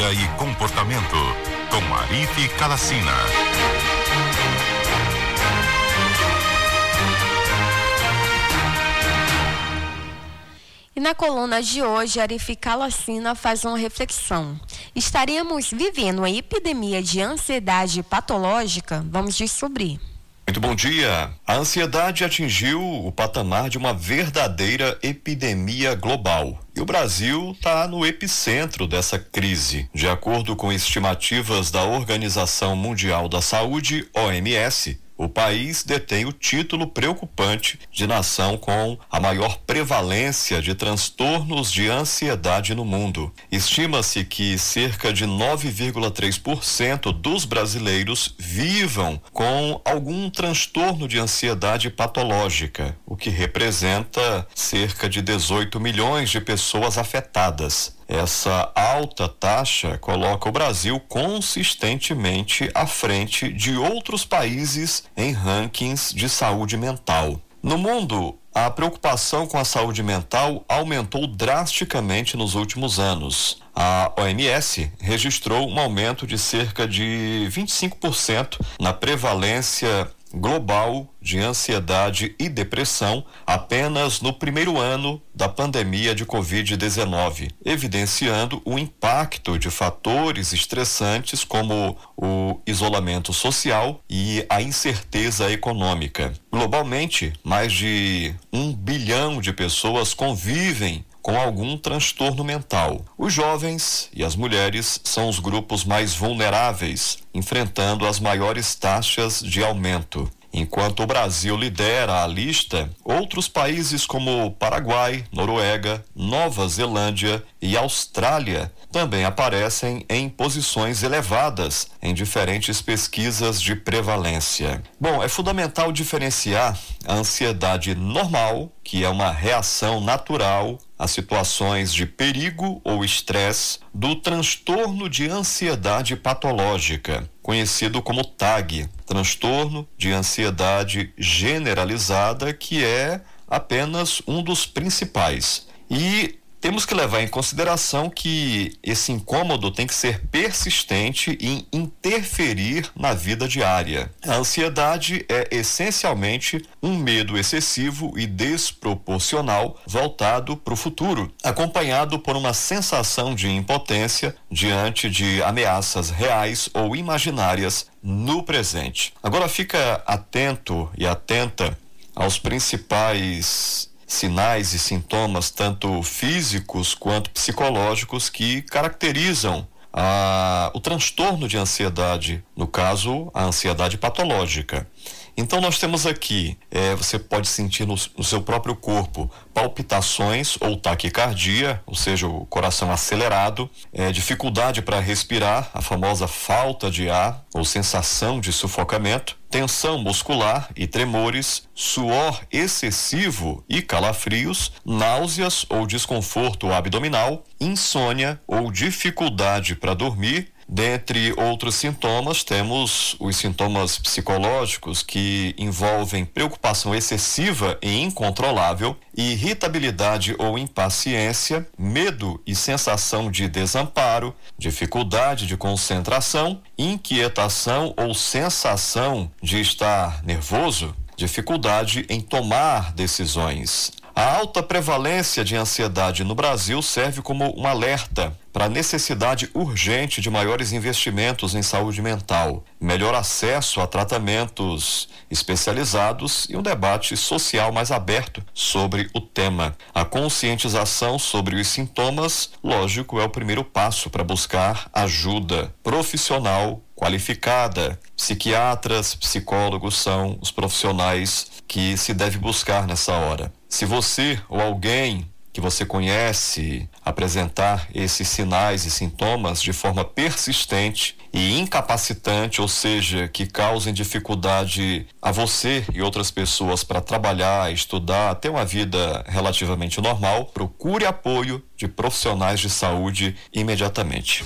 Vida e Comportamento, com Arife Calacina. E na coluna de hoje, Arife Calacina faz uma reflexão. Estaríamos vivendo uma epidemia de ansiedade patológica? Vamos descobrir. Muito bom dia. A ansiedade atingiu o patamar de uma verdadeira epidemia global. E o Brasil está no epicentro dessa crise. De acordo com estimativas da Organização Mundial da Saúde, OMS, o país detém o título preocupante de nação com a maior prevalência de transtornos de ansiedade no mundo. Estima-se que cerca de 9,3% dos brasileiros vivam com algum transtorno de ansiedade patológica, o que representa cerca de 18 milhões de pessoas afetadas. Essa alta taxa coloca o Brasil consistentemente à frente de outros países em rankings de saúde mental. No mundo, a preocupação com a saúde mental aumentou drasticamente nos últimos anos. A OMS registrou um aumento de cerca de 25% na prevalência global de ansiedade e depressão apenas no primeiro ano da pandemia de Covid-19, evidenciando o impacto de fatores estressantes como o isolamento social e a incerteza econômica. Globalmente, mais de 1 bilhão de pessoas convivem com algum transtorno mental. Os jovens e as mulheres são os grupos mais vulneráveis, enfrentando as maiores taxas de aumento. Enquanto o Brasil lidera a lista, outros países como Paraguai, Noruega, Nova Zelândia e Austrália também aparecem em posições elevadas em diferentes pesquisas de prevalência. Bom, é fundamental diferenciar a ansiedade normal, que é uma reação natural a situações de perigo ou estresse, do transtorno de ansiedade patológica, conhecido como TAG, transtorno de ansiedade generalizada, que é apenas um dos principais. E temos que levar em consideração que esse incômodo tem que ser persistente e interferir na vida diária. A ansiedade é essencialmente um medo excessivo e desproporcional voltado para o futuro, acompanhado por uma sensação de impotência diante de ameaças reais ou imaginárias no presente. Agora fica atento e atenta aos principais sinais e sintomas, tanto físicos quanto psicológicos, que caracterizam o transtorno de ansiedade, no caso, a ansiedade patológica. Então nós temos aqui, você pode sentir no seu próprio corpo palpitações ou taquicardia, ou seja, o coração acelerado, dificuldade para respirar, a famosa falta de ar ou sensação de sufocamento, tensão muscular e tremores, suor excessivo e calafrios, náuseas ou desconforto abdominal, insônia ou dificuldade para dormir. Dentre outros sintomas, temos os sintomas psicológicos, que envolvem preocupação excessiva e incontrolável, irritabilidade ou impaciência, medo e sensação de desamparo, dificuldade de concentração, inquietação ou sensação de estar nervoso, dificuldade em tomar decisões. A alta prevalência de ansiedade no Brasil serve como um alerta para a necessidade urgente de maiores investimentos em saúde mental, melhor acesso a tratamentos especializados e um debate social mais aberto sobre o tema. A conscientização sobre os sintomas, lógico, é o primeiro passo para buscar ajuda profissional qualificada. Psiquiatras, psicólogos são os profissionais que se deve buscar nessa hora. Se você ou alguém que você conhece apresentar esses sinais e sintomas de forma persistente e incapacitante, ou seja, que causem dificuldade a você e outras pessoas para trabalhar, estudar, ter uma vida relativamente normal, procure apoio de profissionais de saúde imediatamente.